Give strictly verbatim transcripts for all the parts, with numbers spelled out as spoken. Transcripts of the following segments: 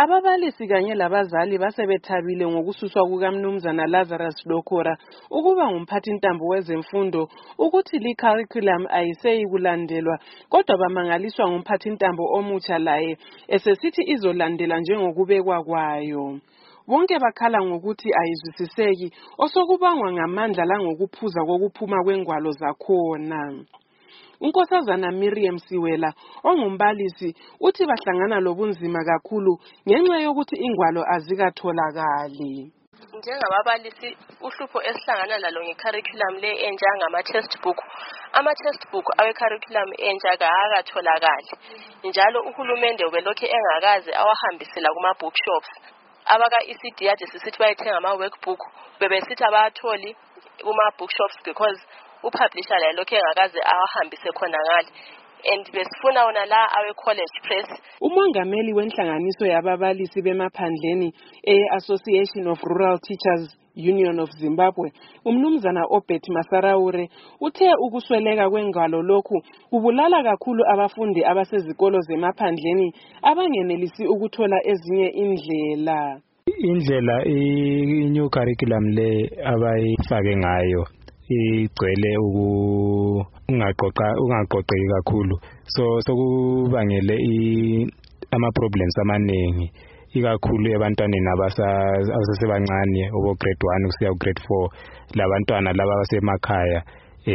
Ababalisi kanye labazali basebethabile ngokususwa kukaMnumzana Lazarus Lokora ukuba ngumphathintambo wezemfundo ukuthi li curriculum ayiseyi kulandelwa, kodwa bamangaliswa ngumphathintambo omutsha laye esesithi izolandela njengokubekwa kwayo. Bonke bakhala ngokuthi ayizwisiseki osokubangwa ngamandla langokuphuza kokuphuma kwengwalo zakhona. Unkosazana Miriam Siwela ongumbalisi uthi bahlangana lobunzima kakhulu ngenxa yokuthi ingwalo azikatholakali. Njengababalisi uhlupho esihlangana lalo ngecurriculum le entsha ngama textbook ama textbook awe curriculum entsha akatholakali, njalo uhulumende ubelokhe engakaze awahambisela kuma bookshops. Abaka E C D ade sisithi bayithenga ama workbook bebesithi abatholi kuma bookshops because upublisher la lokho engakaze awahambise khona ngale, and besifuna wona la awe college press. Umongameli wenhlanganiso yababalisi bemaphandleni e-Association of Rural Teachers Union of Zimbabwe, umnumzana Obert Masaraure, uthe ukusweleka kwengwalo lokhu kubulala kakhulu abafundi abasezikolo zemaphandleni abangenelisi ukuthola ezinye indlela. Indlela i-new curriculum le abayifake ngayo igcwele ungaqoqa ungaqoqeki kakhulu, so sokubangele ama problems amaningi ikakhulu ebantwaneni abasesebancane obo grade one kusiya ku grade four, labantwana laba basemakhaya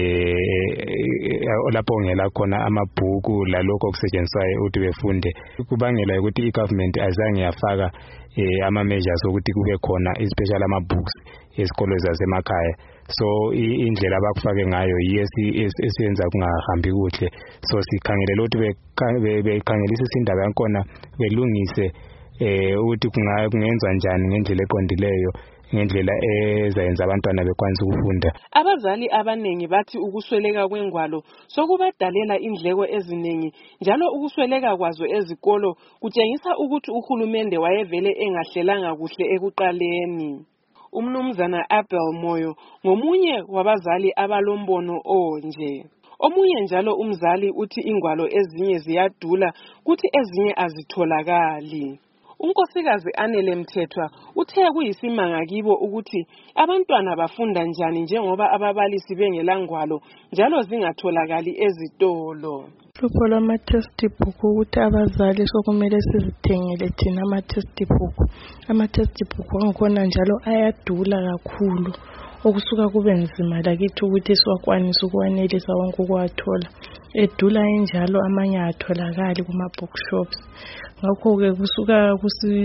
eh lapho ngela khona amabhuku lalokho okusetshenziswayo ukuthi befunde. Kubangela ukuthi i-government azange yafaka ama measures ukuthi kube khona especially ama books esikolo zasemakhaya, so indlela abakufake ngayo esiyenza kungahambi kuhle. So sikhangelela ukuthi bekhangelisa isindaba yakhona belungise eh ukuthi kungenza njani ngendlela eqondileyo, ngendlela ezayenza abantwana bekwanisa ukufunda. Abazali abanengi bathi ukusweleka kwengwalo sokubadalela indleko eziningi, njalo ukusweleka kwazo ezikolo kutshengisa ukuthi uhulumende wayevele engahlelanga kuhle ekuqaleni. Umnumzana Abel Moyo ngomunye wabazali abalombono onje. Omunye njalo umzali uthi ingwalo ezinye ziyadula kuthi ezinye azitholakali. Unkosikazi Anele Mthethwa uthe kuyisimanga kibo ukuthi abantwana bafunda njani njengoba ababalisi bengelangwalo njalo zingatholakali ezitolo. Hlupho lama textbook ukuthi abazali sokumele sizithengele thina ama textbook. Ama textbook angkhona njalo ayadula kakhulu okusuka kube nzima lakithi ukuthi siwakwanise ukwanelisa wonke ukwathola. Edula enjalo amanye atholakali kuma bookshops. Ngakho ke kusuka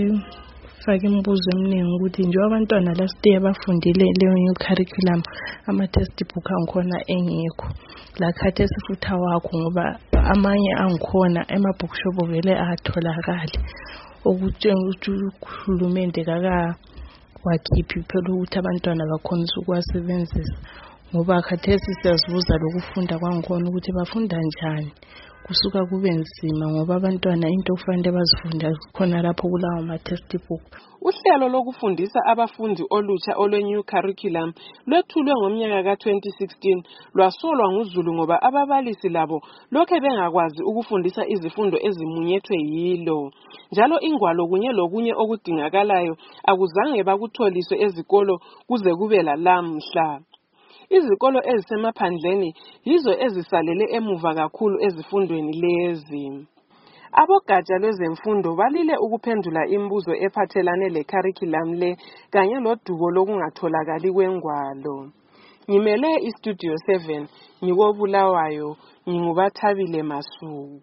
kusifaka imibuzo eminingi ukuthi nje abantwana la stay abafundile leyo new curriculum ama textbook angkhona engekho. La khathe sifutha wakho ngoba amanye angkhona ema bookshop vele atholakali, okuthenga ukuthi uhulumende kaka wakhiphi phela ukuthi abantwana bakhonisa ukwasebenzisa, ngoba khathesi siyazibuza lokufunda kwangkhona ukuthi bafunda njani. Kusuka kube nzima ngoba abantwana into kufanele bazifunda khona lapho kulawo ma textbook. Uhlelo lokufundisa abafundi olutsha olwe new curriculum lwethulwe ngomnyaka ka twenty sixteen lwasolwa nguZulu ngoba ababalisi labo lokhe bengakwazi ukufundisa izifundo ezimunyethwe yilo. Njalo ingwalo kunye lokunye okudingakalayo akuzange bakutholiswe ezikolo kuze kube lalamhla. Izikolo ezisemaphandleni yizo ezisalele emuva kakhulu ezifundweni lezi. Abogatsha lwezemfundo balile ukuphendula imibuzo ephathelane le curriculum le kanye lodubo lokungatholakali kwengwalo. Ngimele iStudio seven ngikobulawayo, ngingubathabile Masuku.